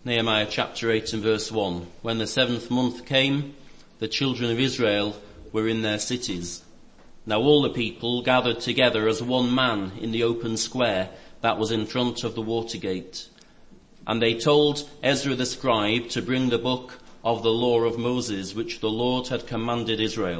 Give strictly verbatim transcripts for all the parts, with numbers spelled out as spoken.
Nehemiah chapter eight and verse one. When the seventh month came, the children of Israel were in their cities. Now all the people gathered together as one man in the open square that was in front of the water gate. And they told Ezra the scribe to bring the book of the law of Moses, which the Lord had commanded Israel.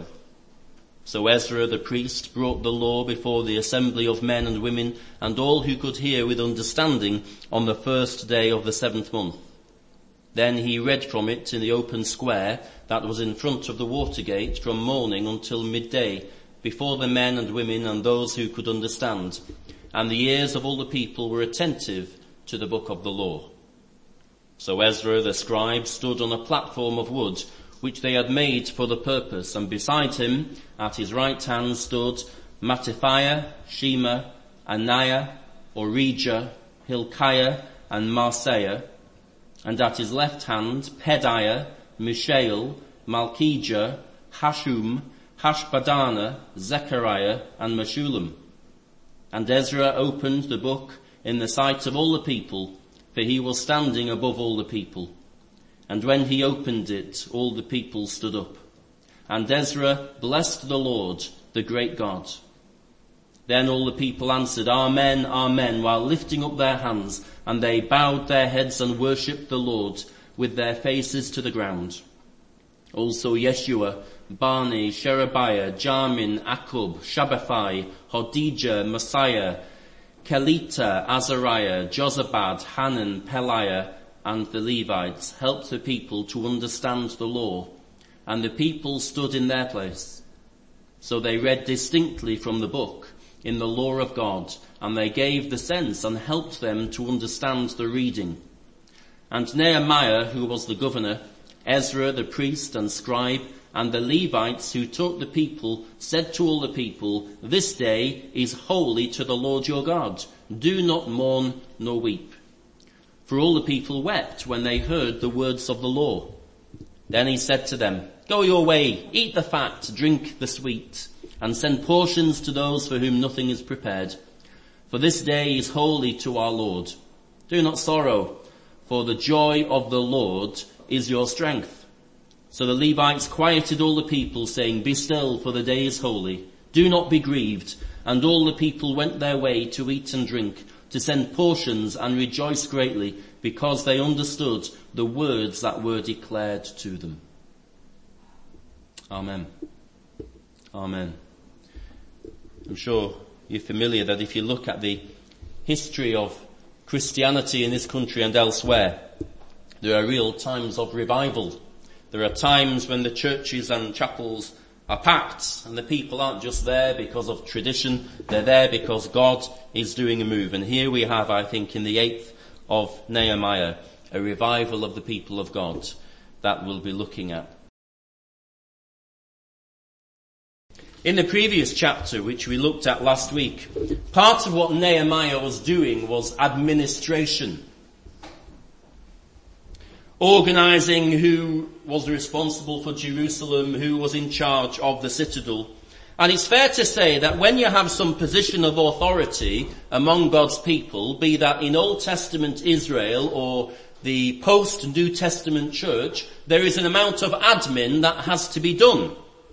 So Ezra the priest brought the law before the assembly of men and women and all who could hear with understanding on the first day of the seventh month. Then he read from it in the open square that was in front of the water gate from morning until midday, before the men and women and those who could understand. And the ears of all the people were attentive to the book of the law. So Ezra the scribe stood on a platform of wood, which they had made for the purpose, and beside him, at his right hand, stood Mattithiah, Shema, Ananiah, Orijah, Hilkiah, and Maaseiah, and at his left hand, Pedaiah, Mishael, Malchijah, Hashum, Hashbadana, Zechariah, and Meshullam. And Ezra opened the book in the sight of all the people, for he was standing above all the people. And when he opened it, all the people stood up. And Ezra blessed the Lord, the great God. Then all the people answered, Amen, Amen, while lifting up their hands, and they bowed their heads and worshipped the Lord with their faces to the ground. Also Yeshua, Bani, Sherebiah, Jamin, Akub, Shabbathai, Hodijah, Messiah, Kelita, Azariah, Jozabad, Hanan, Peliah, and the Levites helped the people to understand the law, and the people stood in their place. So they read distinctly from the book in the law of God, and they gave the sense and helped them to understand the reading. And Nehemiah, who was the governor, Ezra the priest and scribe, and the Levites who taught the people, said to all the people, This day is holy to the Lord your God. Do not mourn nor weep. For all the people wept when they heard the words of the law. Then he said to them, Go your way, eat the fat, drink the sweet, and send portions to those for whom nothing is prepared. For this day is holy to our Lord. Do not sorrow, for the joy of the Lord is your strength. So the Levites quieted all the people, saying, Be still, for the day is holy. Do not be grieved. And all the people went their way to eat and drink, to send portions and rejoice greatly, because they understood the words that were declared to them. Amen. Amen. I'm sure you're familiar that if you look at the history of Christianity in this country and elsewhere, there are real times of revival. There are times when the churches and chapels are packed and the people aren't just there because of tradition, they're there because God is doing a move. And here we have, I think, in the eighth of Nehemiah, a revival of the people of God that we'll be looking at. In the previous chapter, which we looked at last week, part of what Nehemiah was doing was administration. Organising who was responsible for Jerusalem, who was in charge of the citadel. And it's fair to say that when you have some position of authority among God's people, be that in Old Testament Israel or the post-New Testament church, there is an amount of admin that has to be done.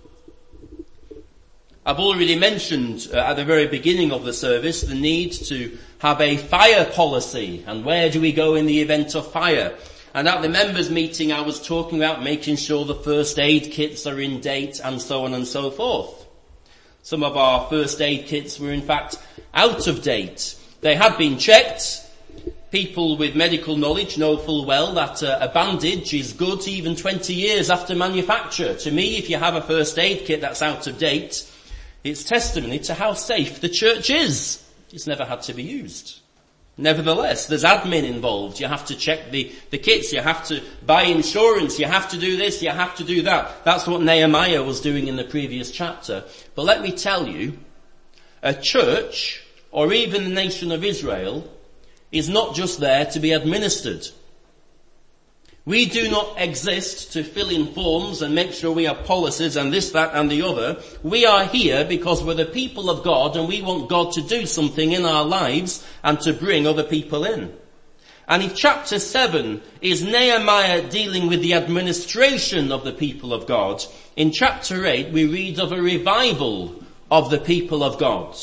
I've already mentioned uh, at the very beginning of the service the need to have a fire policy, and where do we go in the event of fire? And at the members' meeting I was talking about making sure the first aid kits are in date and so on and so forth. Some of our first aid kits were in fact out of date. They had been checked. People with medical knowledge know full well that uh, a bandage is good even twenty years after manufacture. To me, if you have a first aid kit that's out of date, it's testimony to how safe the church is. It's never had to be used. Nevertheless, there's admin involved. You have to check the, the kits, you have to buy insurance, you have to do this, you have to do that. That's what Nehemiah was doing in the previous chapter. But let me tell you, a church, or even the nation of Israel, is not just there to be administered. We do not exist to fill in forms and make sure we have policies and this, that and the other. We are here because we're the people of God and we want God to do something in our lives and to bring other people in. And if chapter seven is Nehemiah dealing with the administration of the people of God, in chapter eight we read of a revival of the people of God.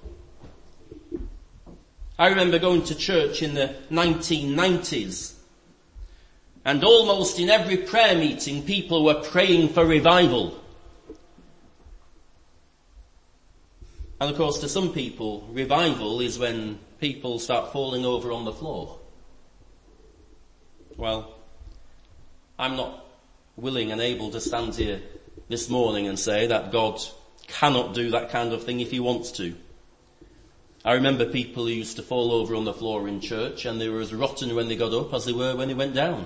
I remember going to church in the nineteen nineties, and almost in every prayer meeting people were praying for revival. And of course to some people, revival is when people start falling over on the floor. Well, I'm not willing and able to stand here this morning and say that God cannot do that kind of thing if he wants to. I remember people who used to fall over on the floor in church and they were as rotten when they got up as they were when they went down.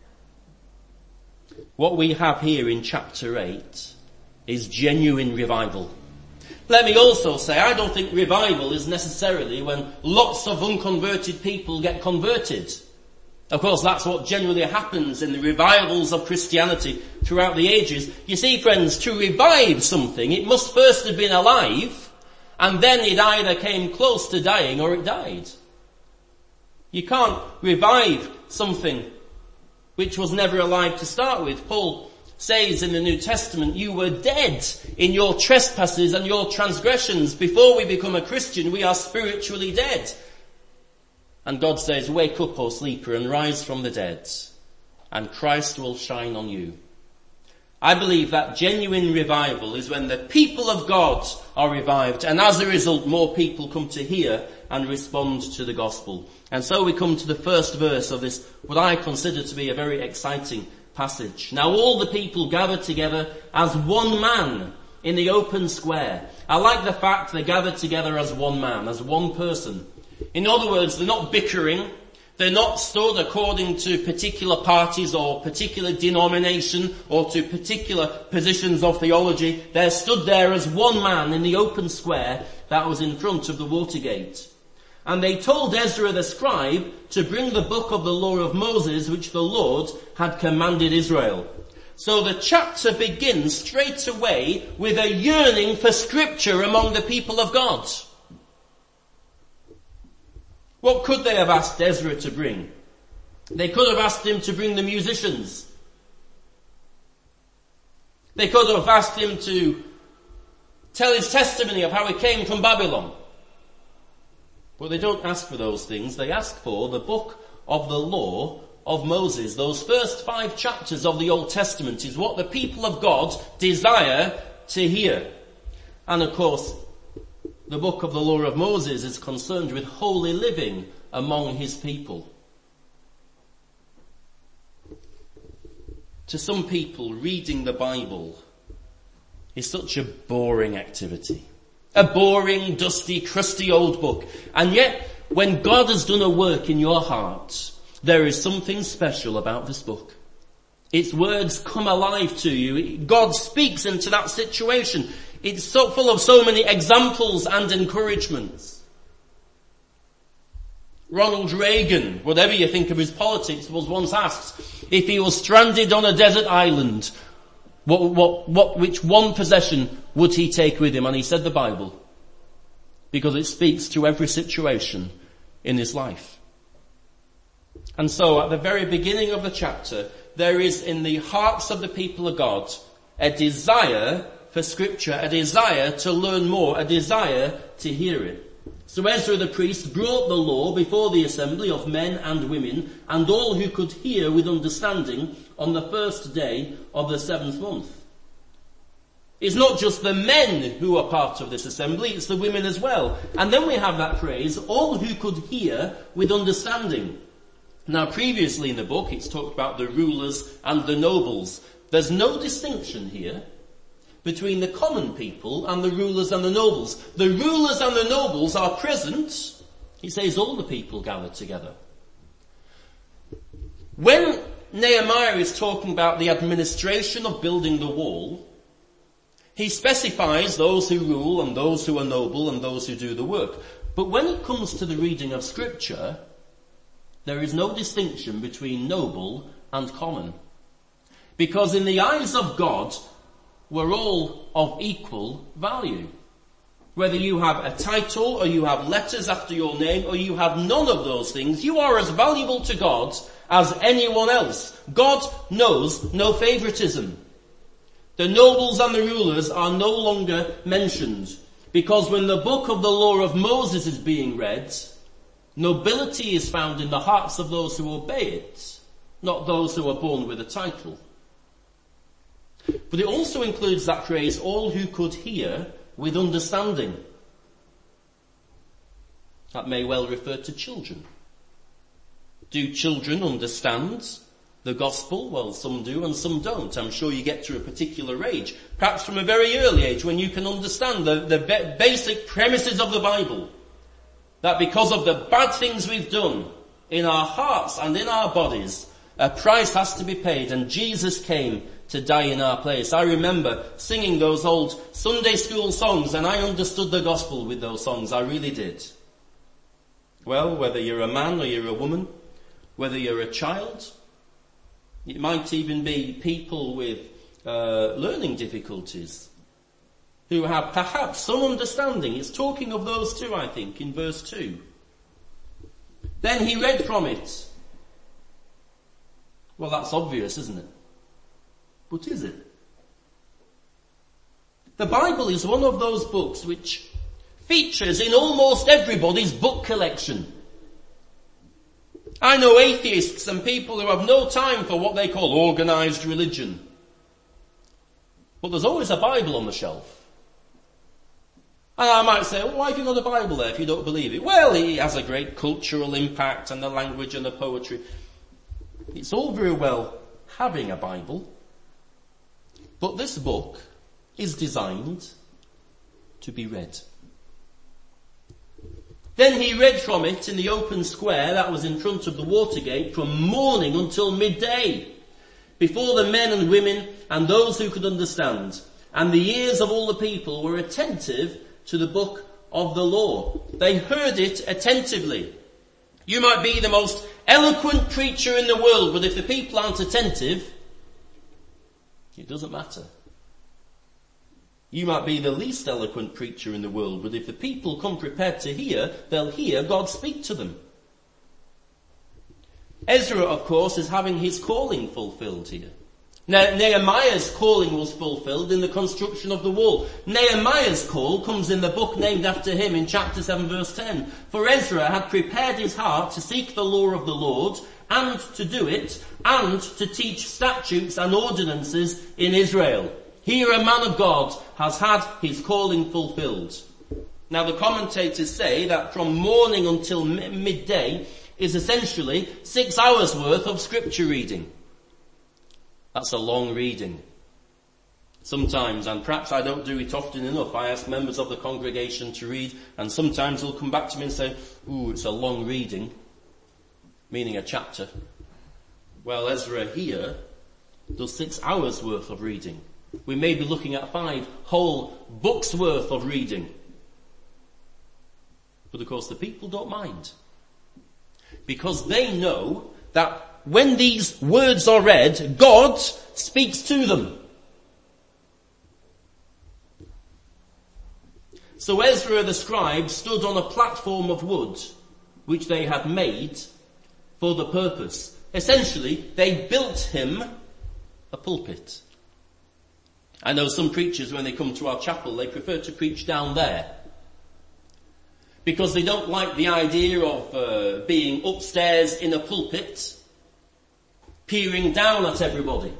What we have here in chapter eight is genuine revival. Let me also say, I don't think revival is necessarily when lots of unconverted people get converted. Of course, that's what generally happens in the revivals of Christianity throughout the ages. You see, friends, to revive something, it must first have been alive, and then it either came close to dying or it died. You can't revive something which was never alive to start with. Paul says in the New Testament, you were dead in your trespasses and your transgressions. Before we become a Christian, we are spiritually dead. And God says, wake up, O sleeper, and rise from the dead, and Christ will shine on you. I believe that genuine revival is when the people of God are revived, and as a result, more people come to hear and respond to the gospel. And so we come to the first verse of this, what I consider to be a very exciting passage. Now all the people gathered together as one man in the open square. I like the fact they gathered together as one man, as one person. In other words, they're not bickering. They're not stood according to particular parties or particular denomination or to particular positions of theology. They're stood there as one man in the open square that was in front of the Watergate. And they told Ezra the scribe to bring the book of the law of Moses which the Lord had commanded Israel. So the chapter begins straight away with a yearning for scripture among the people of God. What could they have asked Ezra to bring? They could have asked him to bring the musicians. They could have asked him to tell his testimony of how he came from Babylon. But they don't ask for those things. They ask for the book of the law of Moses. Those first five chapters of the Old Testament is what the people of God desire to hear. And of course, the book of the law of Moses is concerned with holy living among his people. To some people, reading the Bible is such a boring activity. A boring, dusty, crusty old book. And yet, when God has done a work in your heart, there is something special about this book. Its words come alive to you. God speaks into that situation. It's so full of so many examples and encouragements. Ronald Reagan, whatever you think of his politics, was once asked if he was stranded on a desert island, what, what, what, which one possession would he take with him? And he said the Bible, because it speaks to every situation in his life. And so at the very beginning of the chapter, there is in the hearts of the people of God a desire for scripture, a desire to learn more, a desire to hear it. So Ezra the priest brought the law before the assembly of men and women and all who could hear with understanding on the first day of the seventh month. It's not just the men who are part of this assembly, it's the women as well. And then we have that phrase, all who could hear with understanding. Now previously in the book it's talked about the rulers and the nobles. There's no distinction here between the common people and the rulers and the nobles. The rulers and the nobles are present. He says all the people gathered together. When Nehemiah is talking about the administration of building the wall, he specifies those who rule and those who are noble and those who do the work. But when it comes to the reading of scripture, there is no distinction between noble and common. Because in the eyes of God, we're all of equal value. whether you have a title or you have letters after your name or you have none of those things, you are as valuable to God as anyone else. God knows no favoritism. The nobles and the rulers are no longer mentioned, because when the book of the law of Moses is being read, nobility is found in the hearts of those who obey it, not those who are born with a title. But it also includes that phrase, all who could hear with understanding. That may well refer to children. Do children understand the gospel? Well, some do and some don't. I'm sure you get to a particular age, perhaps from a very early age, when you can understand the, the ba- basic premises of the Bible. That because of the bad things we've done in our hearts and in our bodies, a price has to be paid, and Jesus came to die in our place. I remember singing those old Sunday school songs, and I understood the gospel with those songs. I really did. Well, whether you're a man or you're a woman, whether you're a child, it might even be people with uh, learning difficulties who have perhaps some understanding. It's talking of those two, I think, in verse two. Then he read from it. Well, that's obvious, isn't it? But is it? The Bible is one of those books which features in almost everybody's book collection. I know atheists and people who have no time for what they call organized religion. But there's always a Bible on the shelf. And I might say, well, why have you got a Bible there if you don't believe it? Well, it has a great cultural impact, and the language and the poetry. It's all very well having a Bible, but this book is designed to be read. Then he read from it in the open square that was in front of the Watergate from morning until midday, before the men and women and those who could understand. And the ears of all the people were attentive to the book of the law. They heard it attentively. You might be the most eloquent preacher in the world, but if the people aren't attentive, it doesn't matter. You might be the least eloquent preacher in the world, but if the people come prepared to hear, they'll hear God speak to them. Ezra, of course, is having his calling fulfilled here. Ne- Nehemiah's calling was fulfilled in the construction of the wall. Nehemiah's call comes in the book named after him in chapter seven verse ten. For Ezra had prepared his heart to seek the law of the Lord, and to do it, and to teach statutes and ordinances in Israel. Here a man of God has had his calling fulfilled. Now the commentators say that from morning until m- midday is essentially six hours worth of scripture reading. That's a long reading. Sometimes, and perhaps I don't do it often enough, I ask members of the congregation to read, and sometimes they'll come back to me and say, ooh, it's a long reading, meaning a chapter. Well, Ezra here does six hours worth of reading. We may be looking at five whole books worth of reading. But of course the people don't mind, because they know that when these words are read, God speaks to them. So Ezra the scribe stood on a platform of wood, which they had made for the purpose. Essentially, they built him a pulpit. I know some preachers, when they come to our chapel, they prefer to preach down there, because they don't like the idea of uh, being upstairs in a pulpit, peering down at everybody.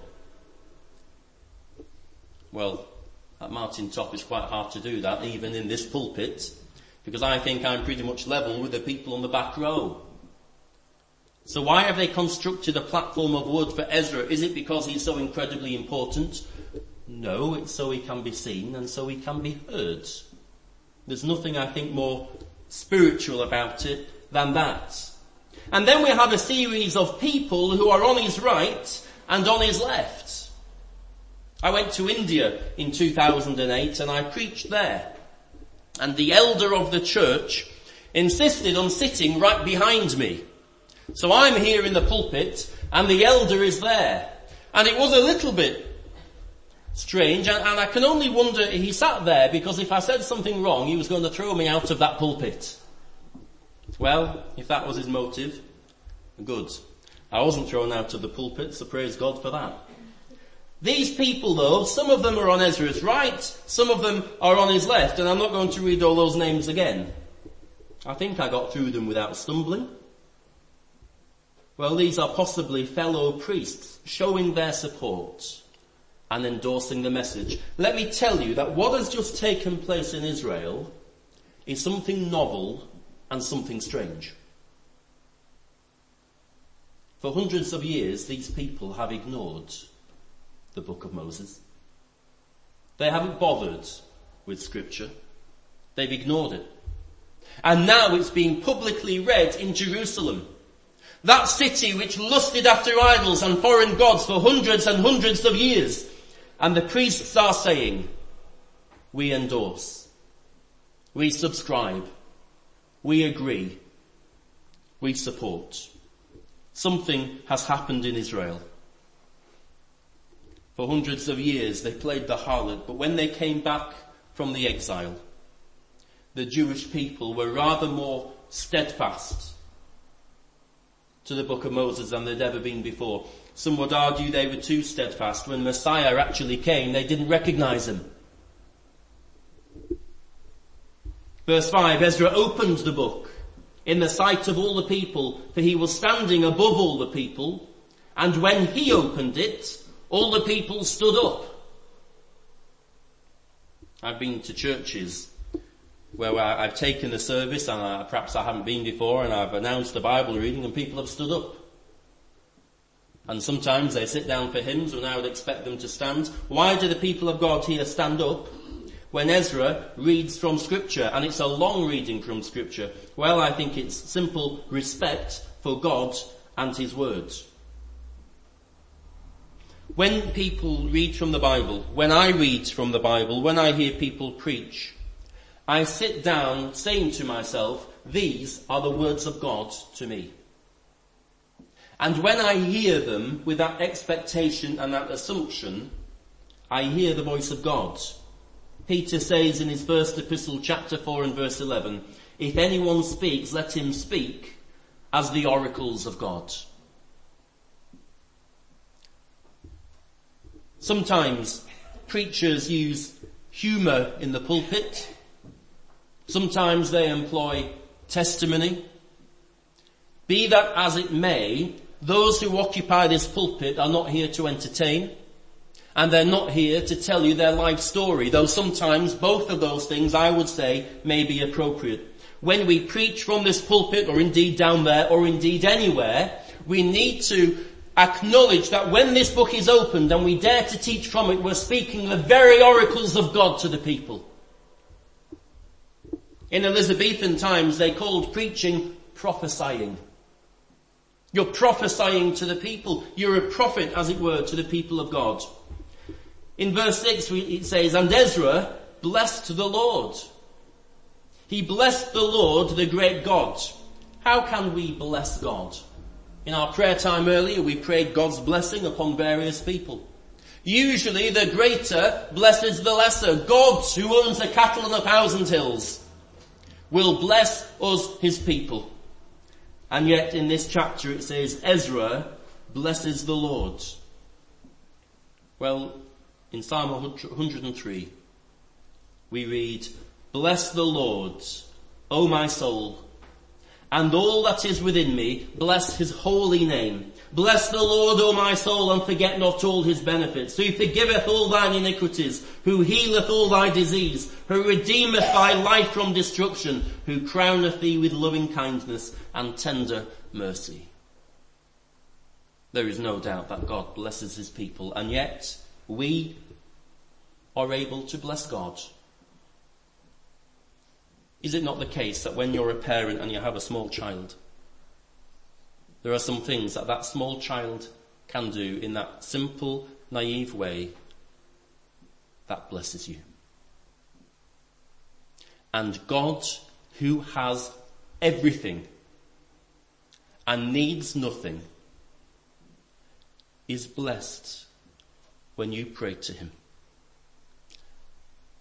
Well, at Martin Top it's quite hard to do that, even in this pulpit, because I think I'm pretty much level with the people on the back row. So why have they constructed a platform of wood for Ezra? Is it because he's so incredibly important? No, it's so he can be seen and so he can be heard. There's nothing, I think, more spiritual about it than that. And then we have a series of people who are on his right and on his left. I went to India in two thousand eight and I preached there. And the elder of the church insisted on sitting right behind me. So I'm here in the pulpit and the elder is there. And it was a little bit strange, and, and I can only wonder, he sat there because if I said something wrong, he was going to throw me out of that pulpit. Well, if that was his motive, good. I wasn't thrown out of the pulpit, so praise God for that. These people though, some of them are on Ezra's right, some of them are on his left, and I'm not going to read all those names again. I think I got through them without stumbling. Well, these are possibly fellow priests showing their support and endorsing the message. Let me tell you that what has just taken place in Israel is something novel and something strange. For hundreds of years, these people have ignored the book of Moses. They haven't bothered with scripture. They've ignored it. And now it's being publicly read in Jerusalem. That city which lusted after idols and foreign gods for hundreds and hundreds of years. And the priests are saying, we endorse, we subscribe, we agree, we support. Something has happened in Israel. For hundreds of years they played the harlot, but when they came back from the exile, the Jewish people were rather more steadfast to the book of Moses than they'd ever been before. Some would argue they were too steadfast. When Messiah actually came, they didn't recognize him. Verse five, Ezra opened the book in the sight of all the people, for he was standing above all the people, and when he opened it, all the people stood up. I've been to churches where I've taken the service, and I, perhaps I haven't been before, and I've announced the Bible reading and people have stood up. And sometimes they sit down for hymns when I would expect them to stand. Why do the people of God here stand up when Ezra reads from scripture? And it's a long reading from scripture. Well, I think it's simple respect for God and his words. When people read from the Bible, when I read from the Bible, when I hear people preach, I sit down saying to myself, these are the words of God to me. And when I hear them with that expectation and that assumption, I hear the voice of God. Peter says in his first epistle, chapter four and verse eleven, if anyone speaks, let him speak as the oracles of God. Sometimes preachers use humour in the pulpit. Sometimes they employ testimony. Be that as it may, those who occupy this pulpit are not here to entertain, and they're not here to tell you their life story, though sometimes both of those things, I would say, may be appropriate. When we preach from this pulpit, or indeed down there, or indeed anywhere, we need to acknowledge that when this book is opened and we dare to teach from it, we're speaking the very oracles of God to the people. In Elizabethan times, they called preaching prophesying. You're prophesying to the people. You're a prophet, as it were, to the people of God. In verse six, it says, and Ezra blessed the Lord. He blessed the Lord, the great God. How can we bless God? In our prayer time earlier, we prayed God's blessing upon various people. Usually the greater blesses the lesser. God, who owns the cattle on a thousand hills, will bless us, his people. And yet in this chapter it says, Ezra blesses the Lord. Well, in Psalm one hundred three, we read, bless the Lord, O my soul, and all that is within me, bless his holy name. Bless the Lord, O my soul, and forget not all his benefits, who forgiveth all thine iniquities, who healeth all thy disease, who redeemeth thy life from destruction, who crowneth thee with loving kindness and tender mercy. There is no doubt that God blesses his people, and yet we are able to bless God. Is it not the case that when you're a parent and you have a small child, there are some things that that small child can do in that simple, naive way that blesses you? And God, who has everything and needs nothing, is blessed when you pray to him.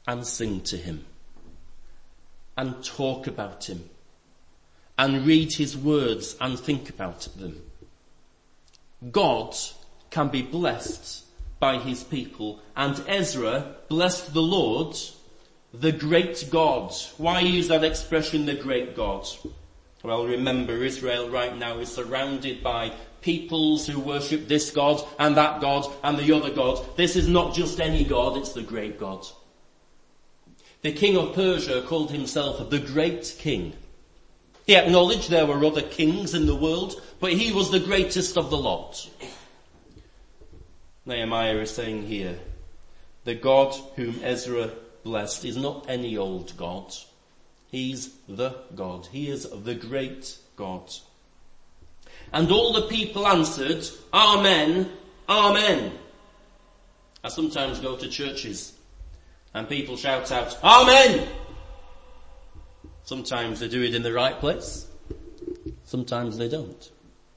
and sing to him and talk about him and read his words and think about them. God can be blessed by his people, and Ezra blessed the Lord, the great God. Why use that expression, the great God? Well, remember, Israel right now is surrounded by peoples who worship this God and that God and the other God. This is not just any God, it's the great God. The king of Persia called himself the great king. He acknowledged there were other kings in the world, but he was the greatest of the lot. Nehemiah is saying here, the God whom Ezra blessed is not any old God. He's the God. He is the great God. And all the people answered, Amen, Amen. I sometimes go to churches and people shout out, Amen. Sometimes they do it in the right place. Sometimes they don't.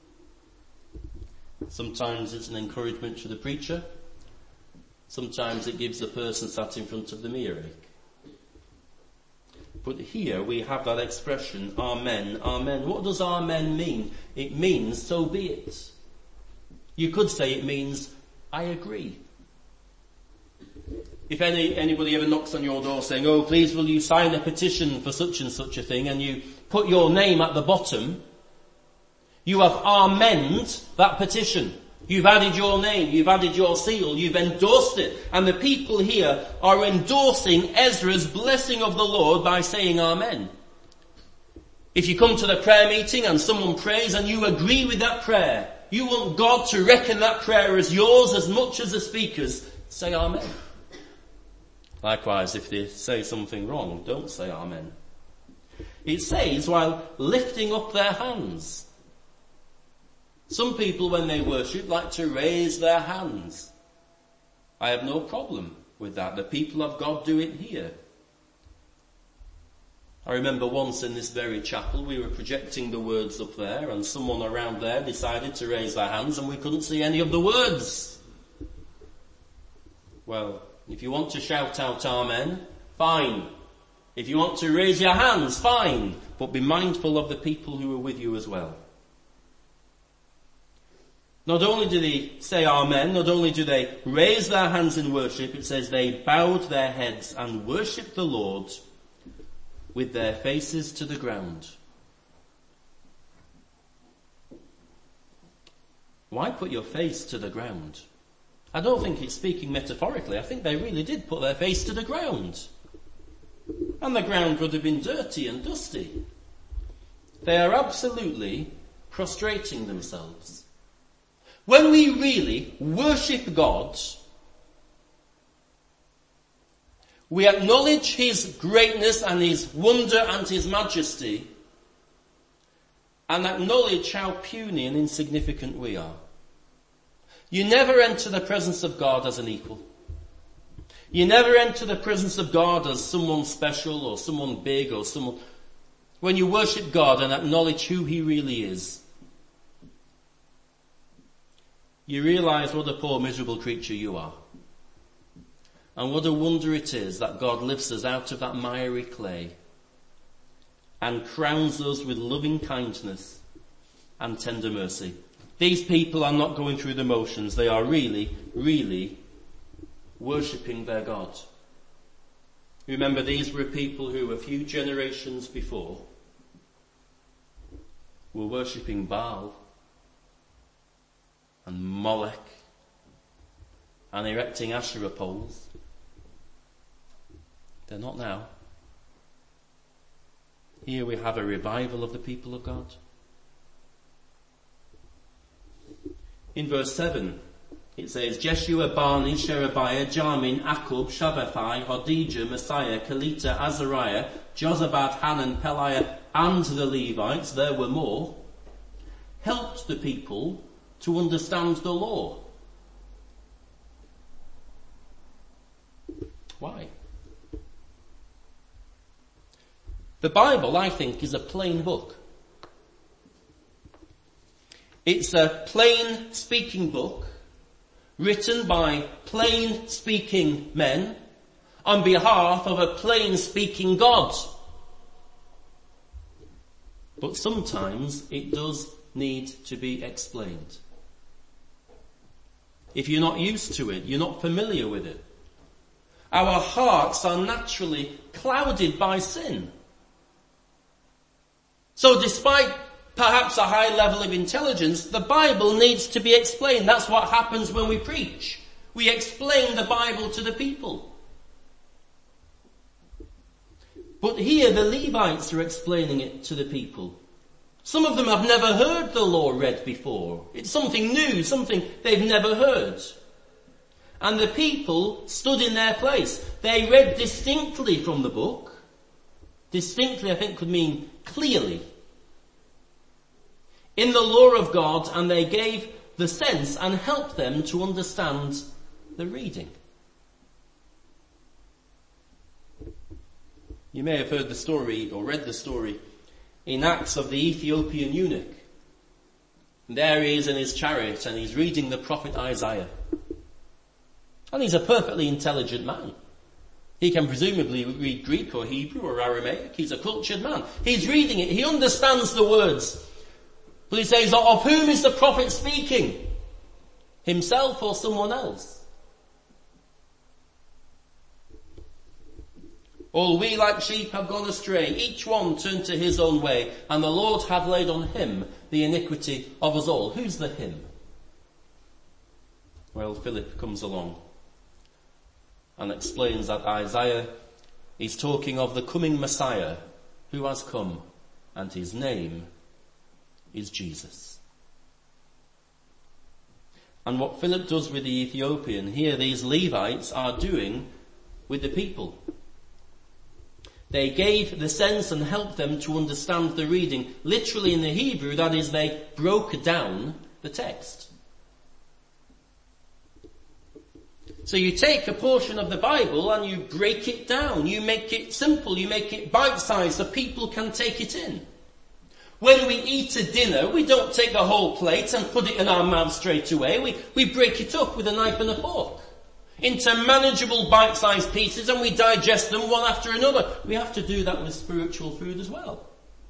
Sometimes it's an encouragement to the preacher. Sometimes it gives the person sat in front of them earache. But here we have that expression, Amen, Amen. What does Amen mean? It means, so be it. You could say it means, I agree. If any, anybody ever knocks on your door saying, oh, please will you sign a petition for such and such a thing, and you put your name at the bottom, you have amened that petition. You've added your name, you've added your seal, you've endorsed it. And the people here are endorsing Ezra's blessing of the Lord by saying Amen. If you come to the prayer meeting and someone prays and you agree with that prayer, you want God to reckon that prayer as yours as much as the speaker's, say Amen. Likewise, if they say something wrong, don't say Amen. It says while lifting up their hands. Some people, when they worship, like to raise their hands. I have no problem with that. The people of God do it here. I remember once in this very chapel, we were projecting the words up there, and someone around there decided to raise their hands, and we couldn't see any of the words. Well, if you want to shout out Amen, fine. If you want to raise your hands, fine. But be mindful of the people who are with you as well. Not only do they say Amen, not only do they raise their hands in worship, it says they bowed their heads and worshipped the Lord with their faces to the ground. Why put your face to the ground? I don't think it's speaking metaphorically. I think they really did put their face to the ground. And the ground would have been dirty and dusty. They are absolutely prostrating themselves. When we really worship God, we acknowledge his greatness and his wonder and his majesty, and acknowledge how puny and insignificant we are. You never enter the presence of God as an equal. You never enter the presence of God as someone special or someone big or someone... When you worship God and acknowledge who he really is, you realize what a poor, miserable creature you are. And what a wonder it is that God lifts us out of that miry clay and crowns us with loving kindness and tender mercy. These people are not going through the motions. They are really, really worshipping their God. Remember, these were people who a few generations before were worshipping Baal and Molech and erecting Asherah poles. They're not now. Here we have a revival of the people of God. In verse seven, it says, Jeshua, Bani, Sherebiah, Jamin, Akub, Shabbathai, Hodijah, Messiah, Kelita, Azariah, Jozabad, Hanan, Peliah, and the Levites, there were more, helped the people to understand the law. Why? The Bible, I think, is a plain book. It's a plain speaking book written by plain speaking men, on behalf of a plain-speaking God. But sometimes it does need to be explained. If you're not used to it, you're not familiar with it. Our hearts are naturally clouded by sin. So despite perhaps a high level of intelligence, the Bible needs to be explained. That's what happens when we preach. We explain the Bible to the people. But here the Levites are explaining it to the people. Some of them have never heard the law read before. It's something new, something they've never heard. And the people stood in their place. They read distinctly from the book. Distinctly, I think, could mean clearly. In the law of God, and they gave the sense and helped them to understand the reading. You may have heard the story or read the story in Acts of the Ethiopian eunuch. And there he is in his chariot and he's reading the prophet Isaiah. And he's a perfectly intelligent man. He can presumably read Greek or Hebrew or Aramaic. He's a cultured man. He's reading it. He understands the words. But he says, of whom is the prophet speaking? Himself or someone else? All we like sheep have gone astray. Each one turned to his own way. And the Lord hath laid on him the iniquity of us all. Who's the him? Well, Philip comes along and explains that Isaiah is talking of the coming Messiah who has come, and his name is Jesus. And what Philip does with the Ethiopian, here these Levites are doing with the people. They gave the sense and helped them to understand the reading. Literally in the Hebrew, that is, they broke down the text. So you take a portion of the Bible and you break it down. You make it simple. You make it bite-sized so people can take it in. When we eat a dinner, we don't take the whole plate and put it in our mouth straight away. We, we break it up with a knife and a fork into manageable bite-sized pieces and we digest them one after another. We have to do that with spiritual food as well.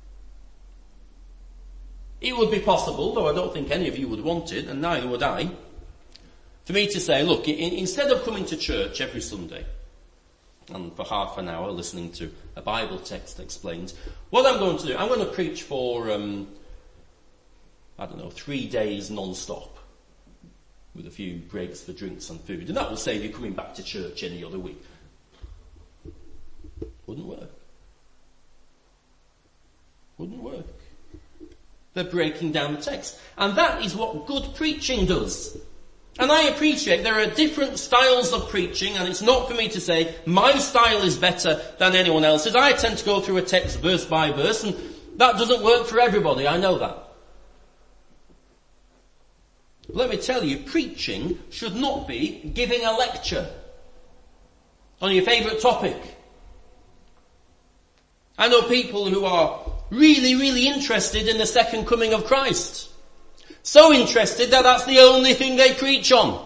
It would be possible, though I don't think any of you would want it, and neither would I, for me to say, look, in, instead of coming to church every Sunday and for half an hour listening to a Bible text explained, what I'm going to do, I'm going to preach for, um, I don't know, three days non-stop with a few breaks for drinks and food. And that will save you coming back to church any other week. Wouldn't work. Wouldn't work. They're breaking down the text. And that is what good preaching does. And I appreciate there are different styles of preaching, and it's not for me to say my style is better than anyone else's. I tend to go through a text verse by verse, and that doesn't work for everybody, I know that. But let me tell you, preaching should not be giving a lecture on your favourite topic. I know people who are really, really interested in the second coming of Christ. So interested that that's the only thing they preach on.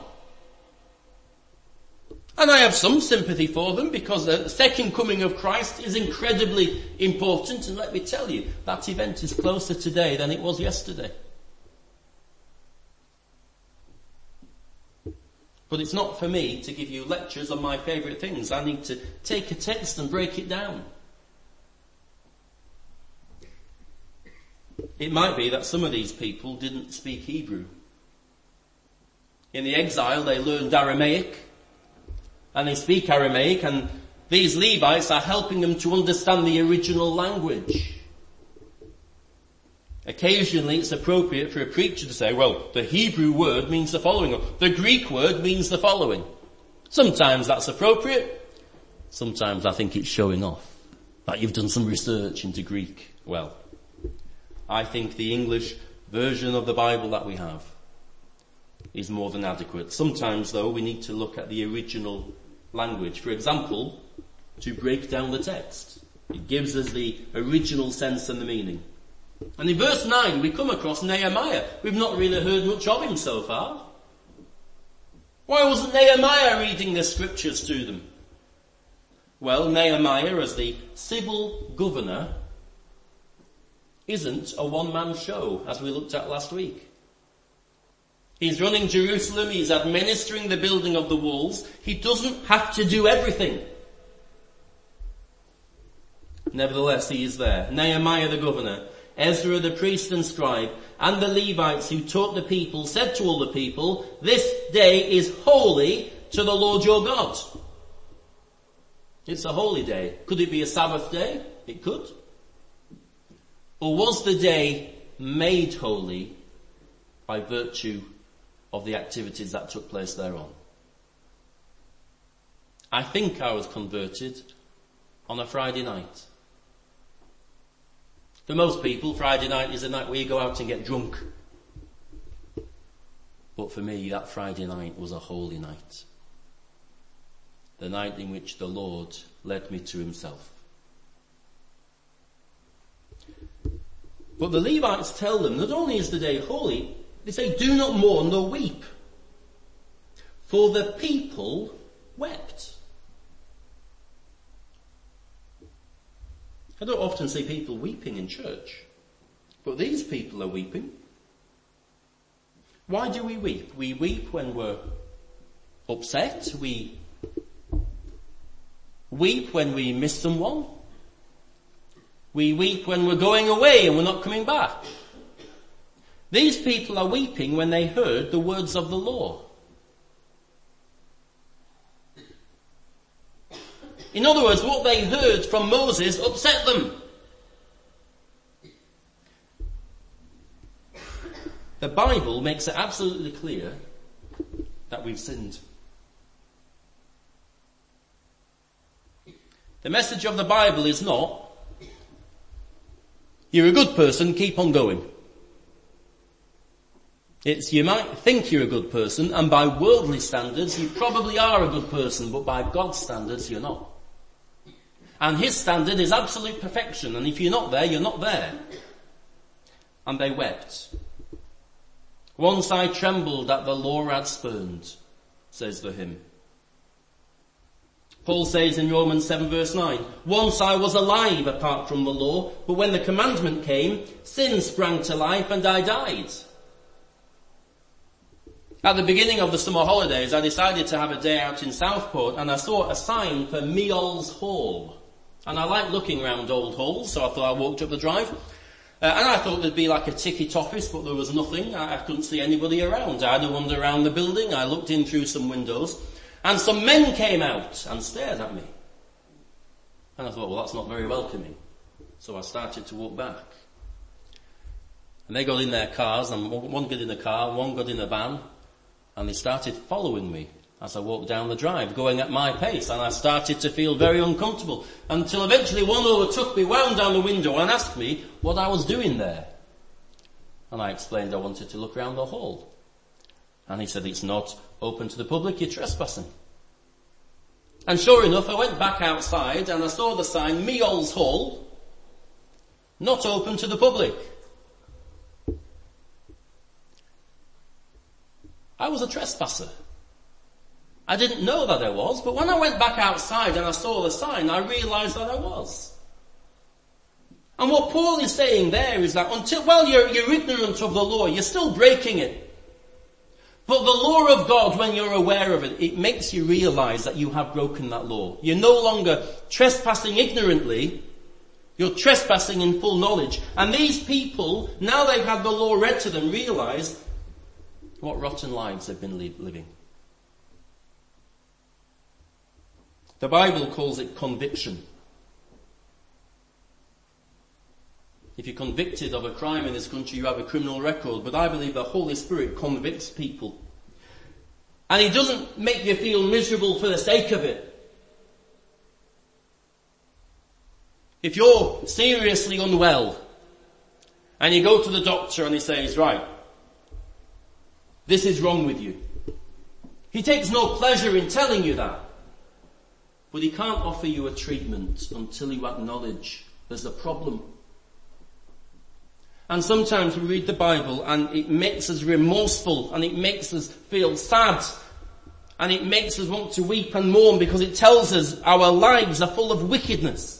And I have some sympathy for them because the second coming of Christ is incredibly important. And let me tell you, that event is closer today than it was yesterday. But it's not for me to give you lectures on my favourite things. I need to take a text and break it down. It might be that some of these people didn't speak Hebrew. In the exile they learned Aramaic, and they speak Aramaic, and these Levites are helping them to understand the original language. Occasionally it's appropriate for a preacher to say, well, the Hebrew word means the following, or the Greek word means the following. Sometimes that's appropriate. Sometimes I think it's showing off that you've done some research into Greek. Well, I think the English version of the Bible that we have is more than adequate. Sometimes, though, we need to look at the original language. For example, to break down the text. It gives us the original sense and the meaning. And in verse nine, we come across Nehemiah. We've not really heard much of him so far. Why wasn't Nehemiah reading the scriptures to them? Well, Nehemiah, as the civil governor, isn't a one-man show, as we looked at last week. He's running Jerusalem, he's administering the building of the walls. He doesn't have to do everything. Nevertheless, he is there. Nehemiah the governor, Ezra the priest and scribe, and the Levites who taught the people said to all the people, "This day is holy to the Lord your God." It's a holy day. Could it be a Sabbath day? It could. Or was the day made holy by virtue of the activities that took place thereon? I think I was converted on a Friday night. For most people, Friday night is a night where you go out and get drunk. But for me, that Friday night was a holy night. The night in which the Lord led me to himself. But the Levites tell them, not only is the day holy, they say, "Do not mourn nor weep." For the people wept. I don't often see people weeping in church, but these people are weeping. Why do we weep? We weep when we're upset. We weep when we miss someone. We weep when we're going away and we're not coming back. These people are weeping when they heard the words of the law. In other words, what they heard from Moses upset them. The Bible makes it absolutely clear that we've sinned. The message of the Bible is not, "You're a good person, keep on going." It's, you might think you're a good person, and by worldly standards you probably are a good person, but by God's standards you're not. And his standard is absolute perfection, and if you're not there, you're not there. And they wept. "Once I trembled at the law had spurned," says the hymn. Paul says in Romans seven verse nine, "Once I was alive apart from the law, but when the commandment came, sin sprang to life and I died." At the beginning of the summer holidays, I decided to have a day out in Southport, and I saw a sign for Meols Hall. And I like looking around old halls, so I thought I walked up the drive. Uh, and I thought there'd be like a ticket office, but there was nothing. I, I couldn't see anybody around. I had a wander around the building. I looked in through some windows, and some men came out and stared at me. And I thought, well, that's not very welcoming. So I started to walk back. And they got in their cars, and one got in a car, one got in a van, and they started following me as I walked down the drive, going at my pace, and I started to feel very uncomfortable, until eventually one overtook me, wound down the window and asked me what I was doing there. And I explained I wanted to look around the hall. And he said, "It's not open to the public, you're trespassing." And sure enough, I went back outside and I saw the sign, Meols Hall, not open to the public. I was a trespasser. I didn't know that I was, but when I went back outside and I saw the sign, I realized that I was. And what Paul is saying there is that until, well, you're, you're ignorant of the law, you're still breaking it. But the law of God, when you're aware of it, it makes you realize that you have broken that law. You're no longer trespassing ignorantly, you're trespassing in full knowledge. And these people, now they've had the law read to them, realize what rotten lives they've been living. The Bible calls it conviction. If you're convicted of a crime in this country, you have a criminal record. But I believe the Holy Spirit convicts people. And He doesn't make you feel miserable for the sake of it. If you're seriously unwell, and you go to the doctor and he says, right, this is wrong with you. He takes no pleasure in telling you that. But he can't offer you a treatment until you acknowledge there's a problem. And sometimes we read the Bible and it makes us remorseful and it makes us feel sad And it makes us want to weep and mourn because it tells us our lives are full of wickedness.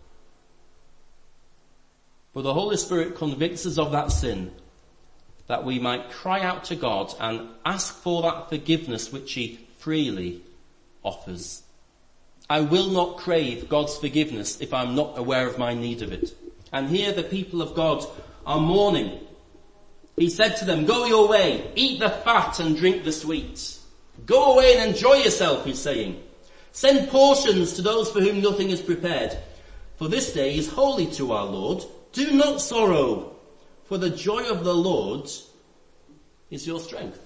But the Holy Spirit convicts us of that sin, that we might cry out to God and ask for that forgiveness which he freely offers. I will not crave God's forgiveness if I'm not aware of my need of it. And here the people of God are mourning. He said to them, go your way, eat the fat and drink the sweet. Go away and enjoy yourself, he's saying. Send portions to those for whom nothing is prepared. For this day is holy to our Lord. Do not sorrow, for the joy of the Lord is your strength.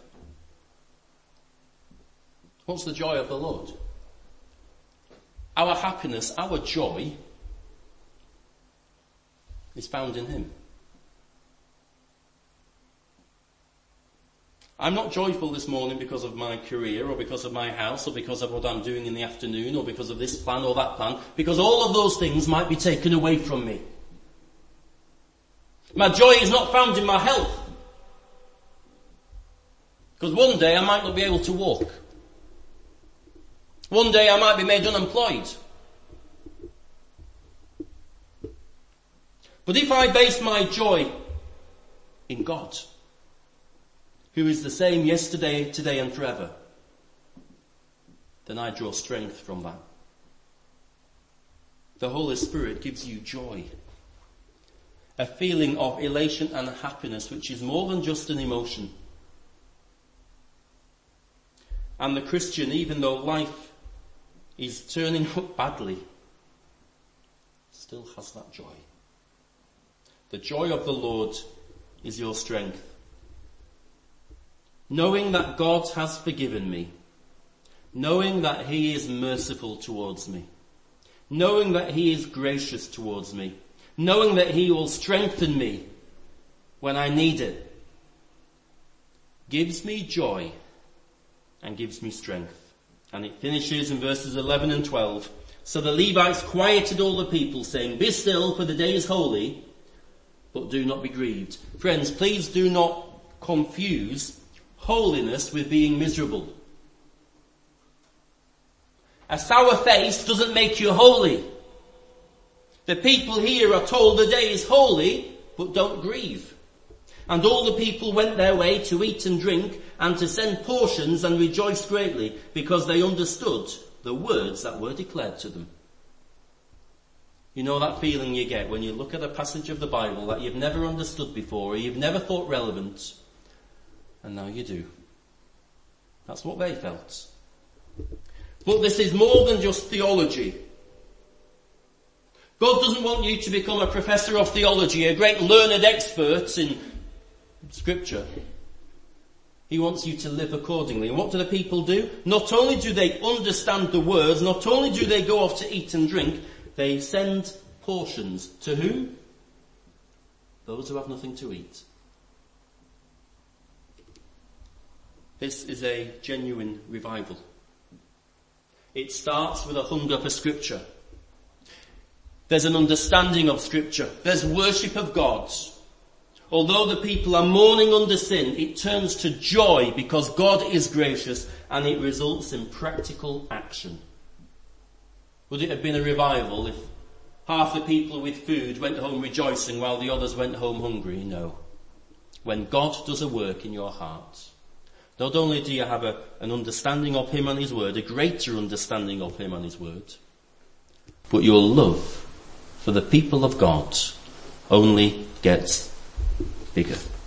What's the joy of the Lord? Our happiness, our joy is found in him. I'm not joyful this morning because of my career or because of my house or because of what I'm doing in the afternoon or because of this plan or that plan, because all of those things might be taken away from me. My joy is not found in my health. Because one day I might not be able to walk. One day I might be made unemployed. But if I base my joy in God, who is the same yesterday, today and forever, then I draw strength from that. The Holy Spirit gives you joy. A feeling of elation and happiness which is more than just an emotion. And the Christian, even though life is turning up badly, still has that joy. The joy of the Lord is your strength. Knowing that God has forgiven me, knowing that he is merciful towards me, knowing that he is gracious towards me, knowing that he will strengthen me when I need it, gives me joy and gives me strength. And it finishes in verses eleven and twelve. So the Levites quieted all the people, saying, be still, for the day is holy, but do not be grieved. Friends, please do not confuse holiness with being miserable. A sour face doesn't make you holy. The people here are told the day is holy, but don't grieve. And all the people went their way to eat and drink and to send portions and rejoiced greatly because they understood the words that were declared to them. You know that feeling you get when you look at a passage of the Bible that you've never understood before or you've never thought relevant, and now you do. That's what they felt. But this is more than just theology. God doesn't want you to become a professor of theology, a great learned expert in Scripture. He wants you to live accordingly. And what do the people do? Not only do they understand the words, not only do they go off to eat and drink, they send portions. To who? Those who have nothing to eat. This is a genuine revival. It starts with a hunger for Scripture. There's an understanding of Scripture. There's worship of God. Although the people are mourning under sin, it turns to joy because God is gracious and it results in practical action. Would it have been a revival if half the people with food went home rejoicing while the others went home hungry? No. When God does a work in your heart, not only do you have a, an understanding of him and his word, a greater understanding of him and his word, but your love for the people of God only gets bigger.